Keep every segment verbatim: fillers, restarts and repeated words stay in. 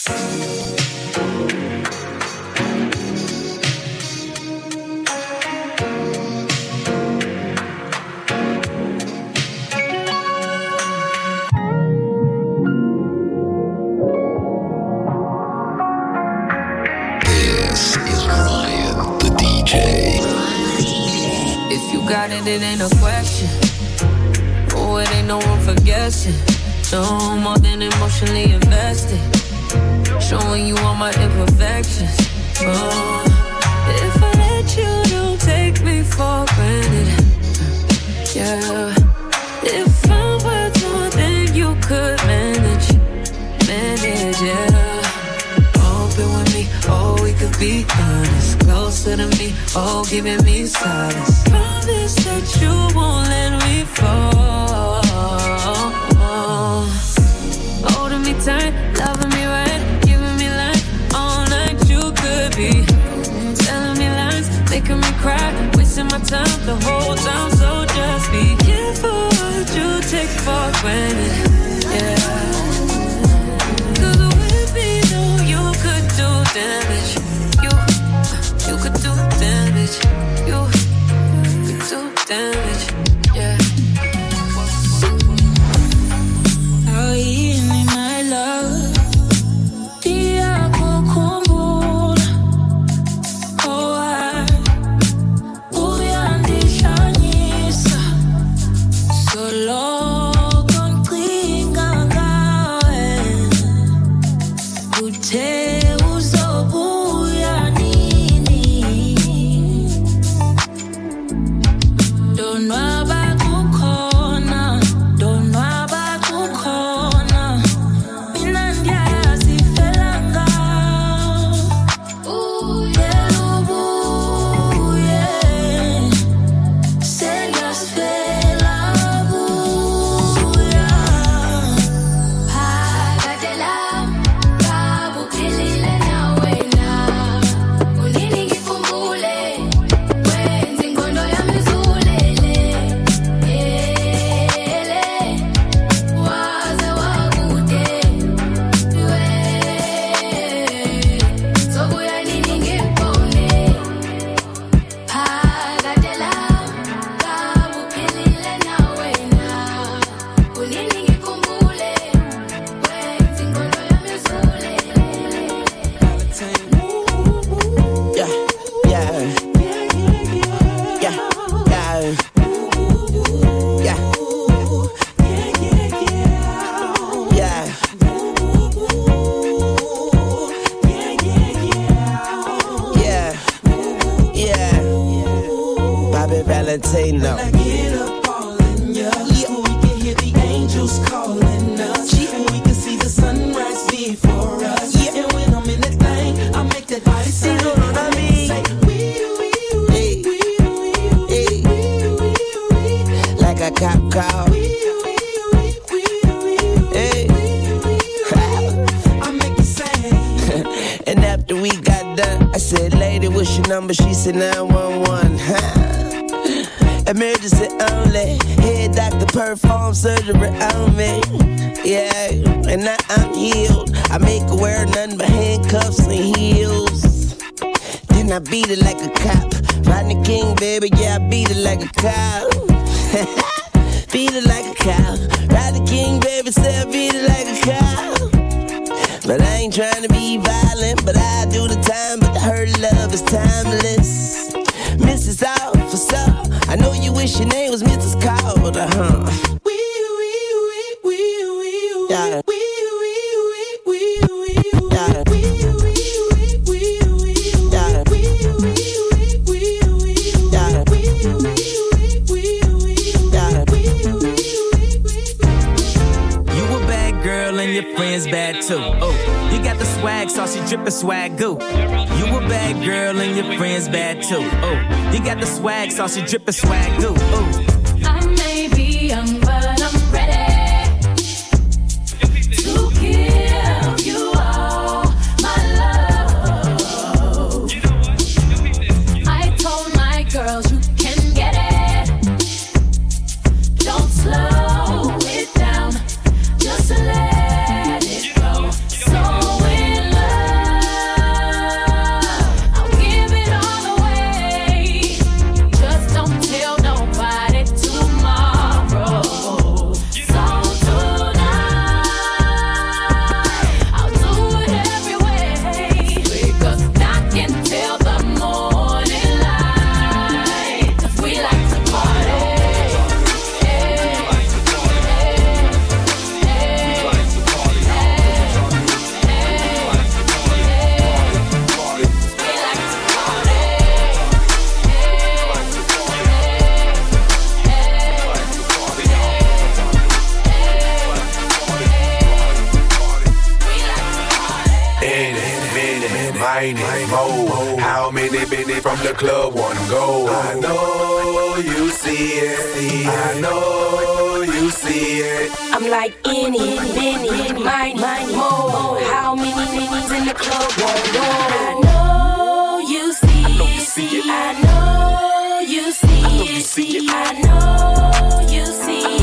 It ain't a question. Oh, it ain't no room for guessing. No more than emotionally invested. Showing you all my imperfections. Oh, if I let you, don't take me for granted. Yeah. If I'm worth more than you could manage, manage, yeah. Open with me, oh, we could be honest. Closer to me, oh, giving me silence. Promise that you won't let me fall. Holding me tight, loving me right, giving me life all night. You could be telling me lies, making me cry, wasting my time the whole time. So just be careful what you take for granted. Yeah. Cause with me, no, you could do damage. You, you could do damage. You could do damage. Yeah. Oh, easy, my love. Dia kukumbula. Oh, I uyandishanyisa. Solo konkinga ngawe. Uthe uzobuya nini. Donwaba kukhona, donwaba kukhona. Mina ndiyazifela ngawe. Uye ubuye, sengiyasifela buya. Phakade lami, ngabe uphilile nawe na? Kunini ngikhumbule, wenza ingqondo yami izulele. Ele, waze wakude, we. Sobuya nini ngikubone? Phakade lami, ngabe uphilile nawe na? Kunini ngikhumbule, wenza ingqondo yami izulele. Yeah, yeah, yeah, yeah, yeah, yeah, yeah, Bobby Valentino. When I get up all in ya, we can hear the angels calling us, and we can see the sunrise before us. And when I'm in that thing, I make that body say, You know what I mean? say, wee, wee, Hey, wee, wee, hey, wee, wee, wee, like a cop call. wee, wee, wee, wee, wee, Hey. I make it sing. And after we got done, I said, lady, what's your number? She said nine one one. Emergency only. Head doctor perform surgery on me. Yeah, and now I'm healed. I make her wear nothing but handcuffs and heels. Then I beat it like a cop. Rodney King, baby, yeah, I beat it like a cop. Beat it like a cop. Rodney King, baby, say I beat it like a cop. But I ain't trying to be violent, but I do the time, but her love is timeless. Missus Officer, I know you wish your name was Missus Calder, huh? Wee, wee, wee, wee, wee, Yeah. wee, wee, wee, wee, wee, Yeah. wee, wee, wee, wee, wee, Yeah. wee, wee, wee, wee, Yeah. wee, wee, wee, Yeah. You a bad girl and your friends bad too. Oh, you got the swag, saucy drippin' swag goo. You a bad girl and your friends bad too. Oh, you got the swag, saucy drippin' swag goo. Oh. I may be young, but I'm ready to give you all my love. I told my girls you can get it. Don't slow it down, just let it go. So in mine it, mo. How many been from the club wanna go? I know you see it, I know you see it. I'm like any, many, mine, mine, mo. How many niggas in the club wanna go? I know you see it, I know you see it, I know you see it.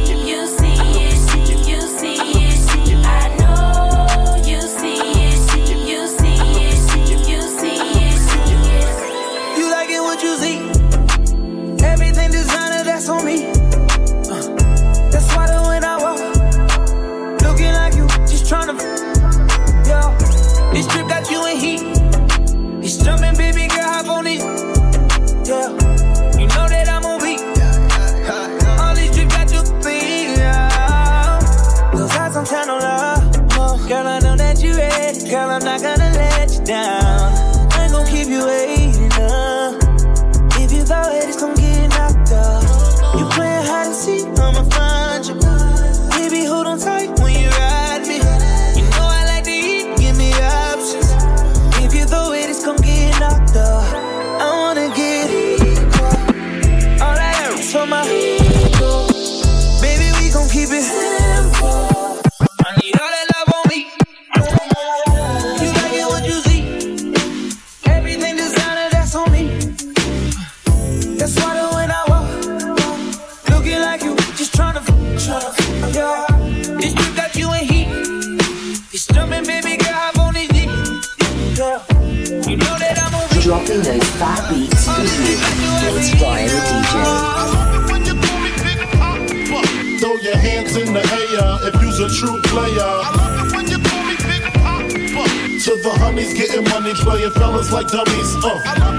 On me, uh, that's why the when I walk, looking like you, just tryna, yeah. This trip got you in heat. It's jumping, baby girl, hop on it, yeah. You know that I'm on beat. All these trips got you clean, yeah. Those eyes I'm tryna love, oh, girl, I know that you ready. Girl, I'm not gonna let you down. I ain't gon' keep you waiting, uh. If you go ahead, it's gon' get knocked up. You playing hide and seek, I'ma find you. Baby, hold on tight when you ride me. You know I like to eat, give me options. If you throw it, it's gon' get knocked up. I wanna get equal. All that is for my ego. Baby, we gon' keep it simple. I need all that love on me. You like it what you see. Everything designer, that's on me. That's why the when I walk, looking like you, just tryna, tryna, yeah. This trip got you in heat. It's jumping, baby girl, hop on this deep, yeah. You know that I'm on beat. Dropping those fat beats for you. It's Ryan the D J. Throw your hands in the air if you's a true player. To the honeys getting money, playing fellas like dummies. Uh.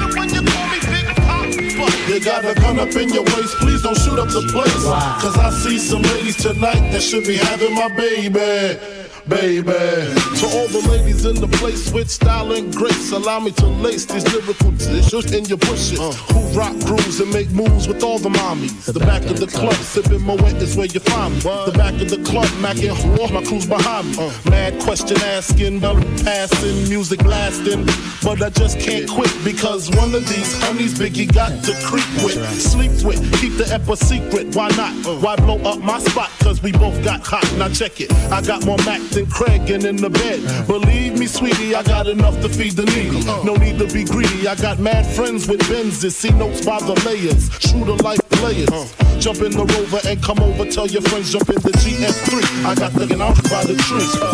You got a gun up in your waist, please don't shoot up the place. Wow. Cause I see some ladies tonight that should be having my baby. Baby, to all the ladies in the place with style and grace, allow me to lace these lyrical dishes in your bushes. Uh. Who rock grooves and make moves with all the mommies. The, the back, back of the club, club sipping Moet is where you find me. What? The back of the club, macking all my crew's behind me. Uh. Mad question asking, bell passing, music blasting, but I just can't quit because one of these honeys Biggie got to creep with, right. Sleep with, keep the ep a secret. Why not? Uh. Why blow up my spot? Cause we both got hot. Now check it. I got more Mac than Craig and in the bed. Uh. Believe me, sweetie, I got enough to feed the needy. Uh. No need to be greedy. I got mad friends with Benzes. See notes by the layers. True to life players. Uh. Jump in the Rover and come over. Tell your friends jump in the G F three. I got looking out by the tree. Uh.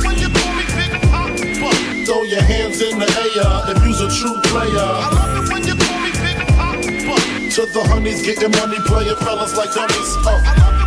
Throw your hands in the air if you's a true player. To the honeys getting money, playing fellas like dummies. Uh.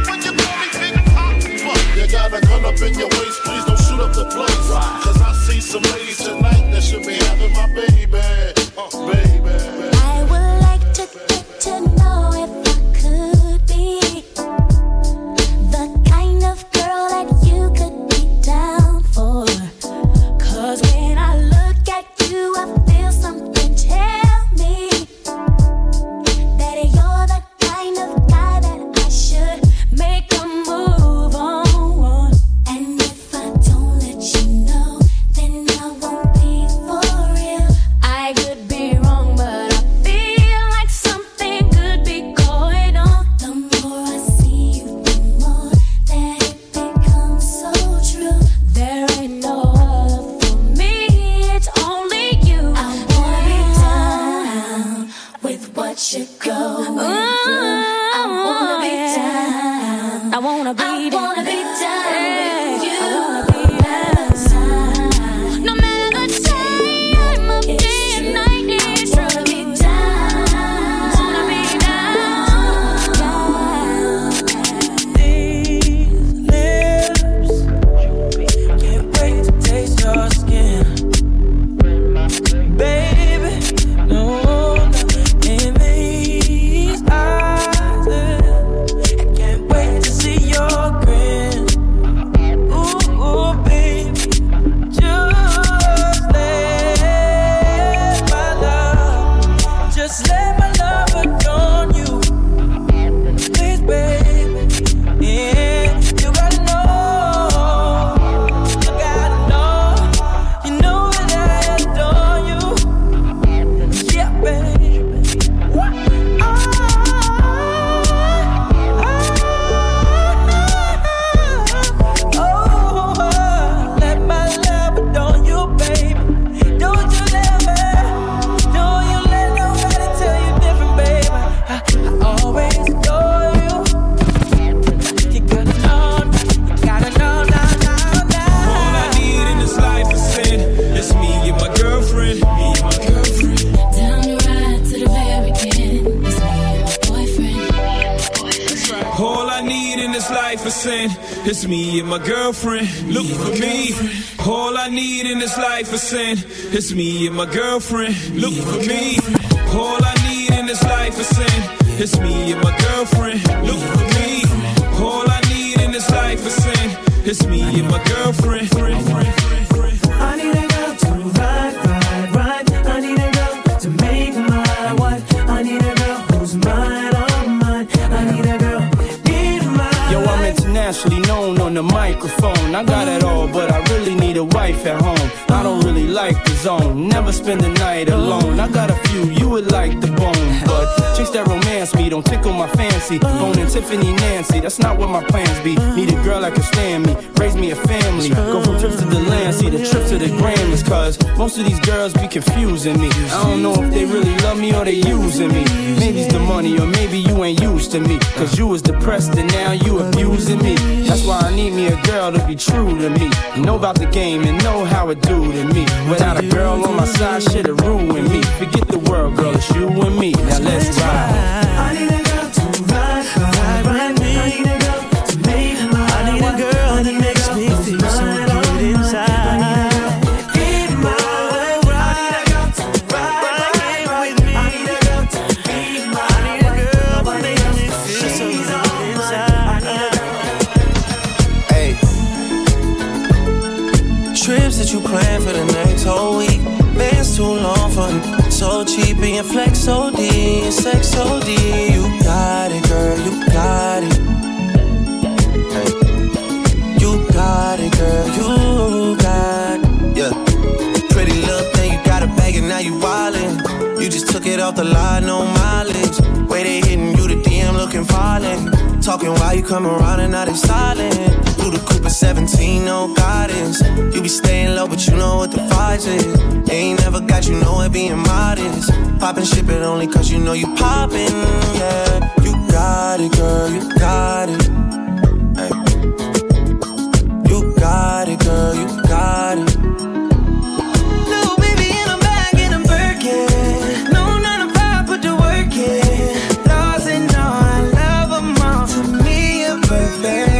You got a gun up in your waist, please don't shoot up the place. Cause I see some ladies tonight that should be having my baby. Uh, baby. I would like to get to know if I could be the kind of girl that you could be down for. Cause when I look at you, I feel something tell me that you're the kind of guy that I should make a move on. And if I It's me and my girlfriend. Look for me. All I need in this life is sin. It's me and my girlfriend. Look for me. All I need in this life is sin. It's me and my girlfriend. Look for me. All I need in this life is sin. It's me and my girlfriend. I need a girl to ride, ride, ride. I need a girl to make my wife. I need a girl who's mine, all mine. I need a girl in my Yo, I'm internationally known on the microphone. I got it all, but I really need a wife at home. I don't really like the zone, never spend the night alone. I got a few you would like the bone, but chicks that romance me don't tickle my fancy. Boning Tiffany Nancy, that's not what my plans be. Need a girl that can stand me, raise me a family. Go from trips to the land, see the trips to the Grammys. Cause most of these girls be confusing me. I don't know if they really love me or they using me. Maybe it's the money or maybe you ain't used to me. Cause you was depressed and now you abusing me. That's why I need me a girl to be true to me. Know about the game and know how it do to me. Without a girl on my side, shit'll ruin me. Forget the world, girl, it's you and me. Now let's ride. I need a girl to ride, ride, ride me. I need a girl to make my I need a girl that makes me feel so good inside. I need a girl in my ride. I need a girl to ride, ride with me. I need a girl to be my I need a girl that makes me feel so good inside. I need a girl. Hey, trips that you plan for the next whole week. Bands too long for me. So cheap and flex so D and sex so D. You got it, girl, you got it. Hey. You got it, girl, you got it. Yeah. Pretty little thing, you got a bag and now you wildin'. You just took it off the line, no mileage. Way they hitting you, the D M looking violent. Talking while you come around and now they silent. Through the Cooper seventeen, no guidance. You be staying low, but you know what the vibes is. Ain't never got you know it being modest. Poppin' ship it only cause you know you poppin', yeah. You got it, girl, you got it. Hey. You got it, girl, you got it. Little baby in a bag in a Birkin. No nine to five, put the work in. Lost and all, I love them all. To me, you're perfect.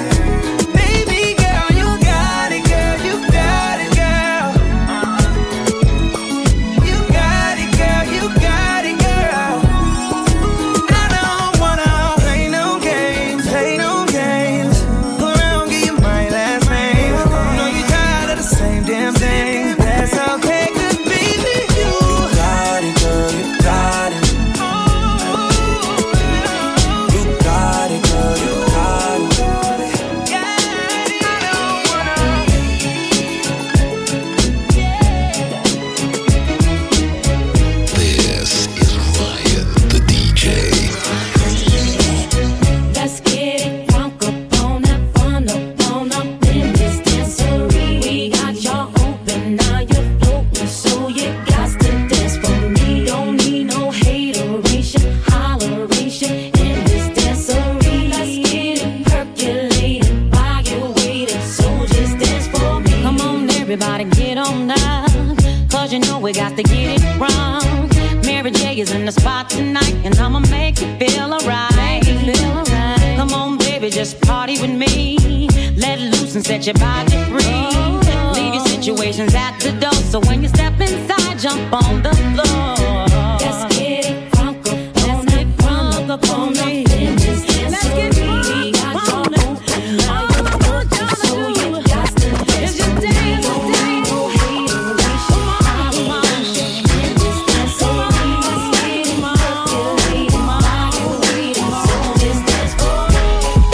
Set your body free. Leave your situations at the door. So when you step inside, jump on the floor. Let's get it crunk up. Let's get crunk up on me. Let's get crunk up on it. So you got to dance. It's your dance, dance. Come on, come on. So let's get it on. Come on, so just dance for me.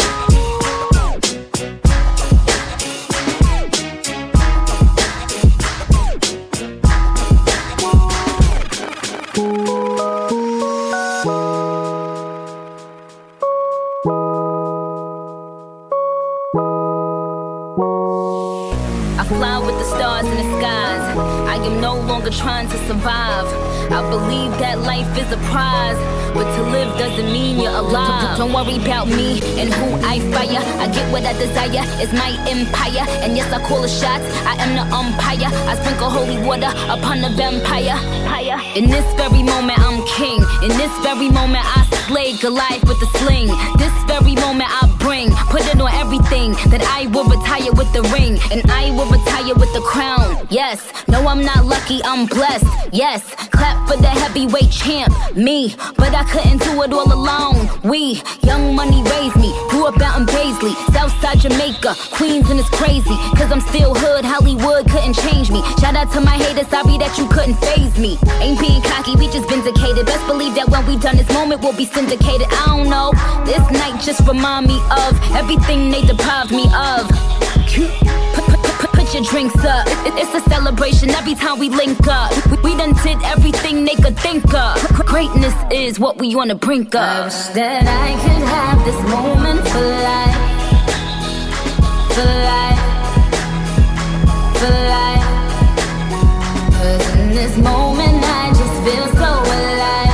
Trying to survive. I believe that life is a prize, but to live doesn't mean you're alive. Don't worry about me and who I fire. I get what I desire, it's my empire. And yes, I call the shots, I am the umpire. I sprinkle holy water upon the vampire. In this very moment I'm king. In this very moment I slay Goliath with a sling. This very moment I bring. Put it on everything, that I will retire with the ring, and I will retire with the crown. Yes, no, I'm not lucky, I'm blessed. Yes, clap for the heavyweight champ, me. But I couldn't do it all alone. We, Young Money raised me, grew up out in Paisley, Southside Jamaica, Queens, and it's crazy, cause I'm still hood, Hollywood couldn't change me. Shout out to my haters, sorry that you couldn't phase me. Ain't being cocky, we just vindicated. Best believe that when we done this moment, we'll be syndicated. I don't know, this night just remind me of everything they deprived me of. Put, put, put, put your drinks up, it, it's a celebration every time we link up. We, we done did everything they could think of. Greatness is what we on the brink of. I wish that I could have this moment for life, for life, for life. Cause in this moment I just feel so alive,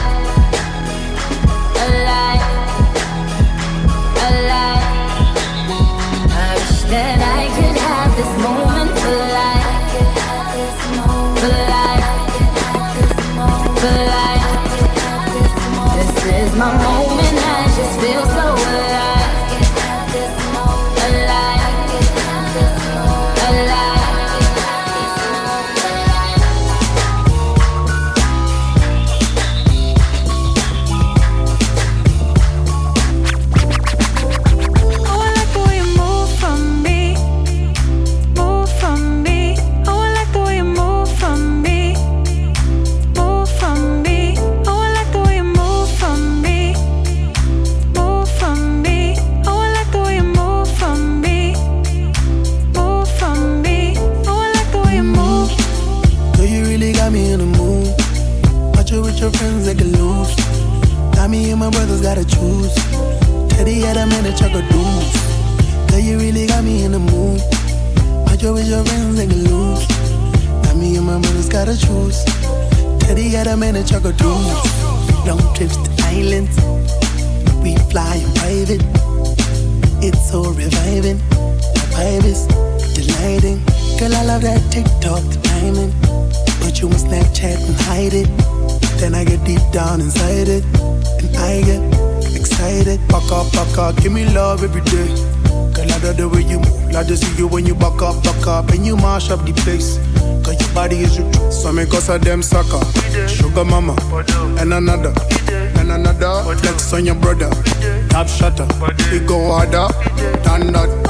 alive, alive. I wish that I could have this moment for life, for life, for life. This is my moment, I just feel so alive, alive, alive. Your friends they can lose. Now me and my brothers gotta choose. Teddy had a minute, chuck a deuce. Girl, you really got me in the mood. But you with your friends they can lose. Now me and my brothers gotta choose. Teddy had a minute, chuck a deuce. Long trips to islands, we fly in private. It's so reviving. The vibe is delighting. Girl, I love that TikTok, the timing. Put you on Snapchat and hide it. Then I get deep down inside it, and I get excited. Back up, back up, give me love every day. Girl, I love the way you move. Like to see you when you back up, back up, and you mash up the place. Cause your body is your truth. So me cause of them sucker. Sugar mama, and another, and another. Flex on your brother, top shutter. We go harder than that.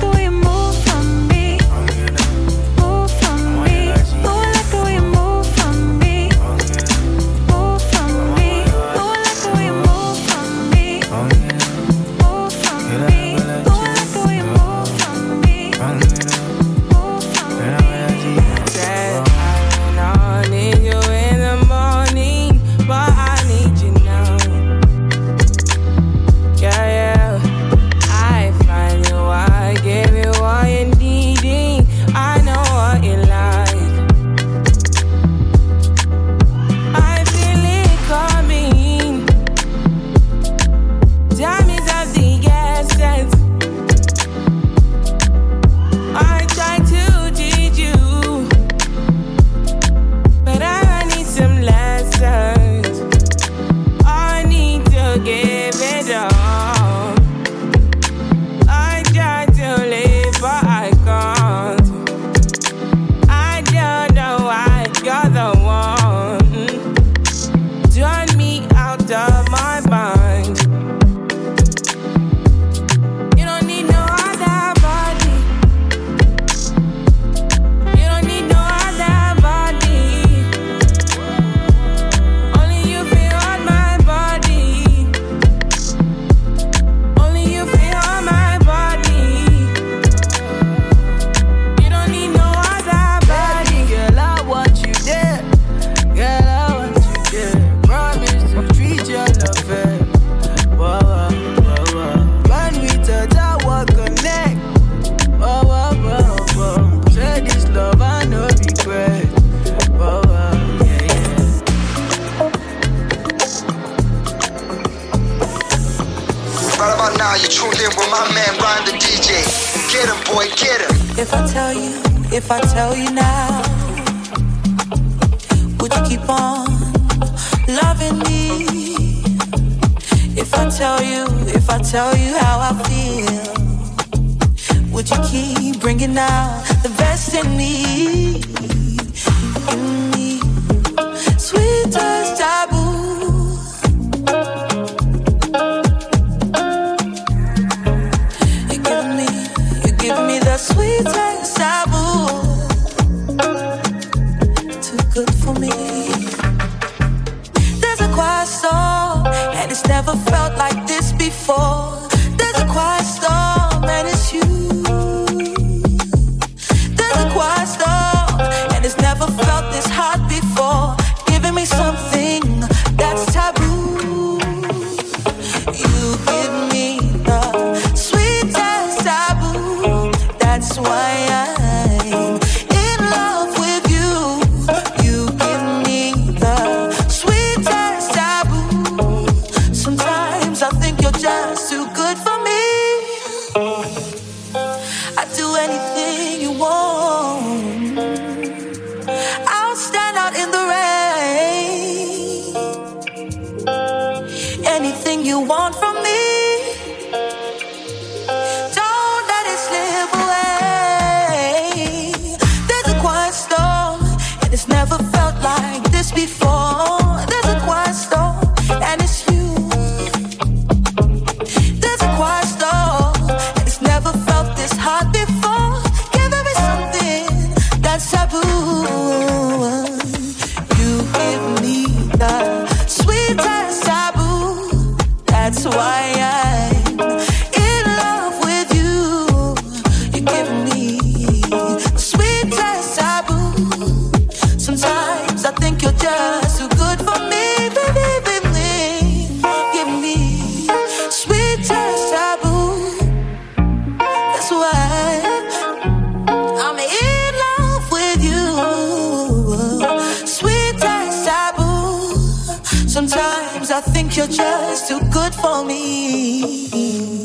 now you're tuned in with my man Ryan the D J. Get him, boy, get him. If I tell you, if I tell you now, would you keep on loving me? If If I tell you, if I tell you how I feel, would you keep bringing out the best in me? In me, sweet as taboo. You're giving me, you're giving me the sweet as taboo. Too good for me. There's a quiet storm, and it's never felt like this before. There's a quiet storm, and it's you. There's a quiet storm, and it's never felt this hot before. Giving me something that's taboo. You give me the sweetest taboo. That's why I'm in love with you. You give me the sweetest taboo. Sometimes I think you're just too good for me. I'd do anything you want. I'll stand out in the rain. Anything you want from me, don't let it slip away. There's a quiet storm, and it's never felt like this before. There's a quiet storm, and it's you. There's a quiet storm, and it's never felt this hot before. Giving me something that's taboo. You give me the sweetest taboo. That's why I'm in love with you. You give me the sweetest taboo. Sometimes I think you're just too good for me, baby, baby. Give me sweetest taboo. That's why I'm in love with you. Sweetest taboo. Sometimes I think you're just too good for me.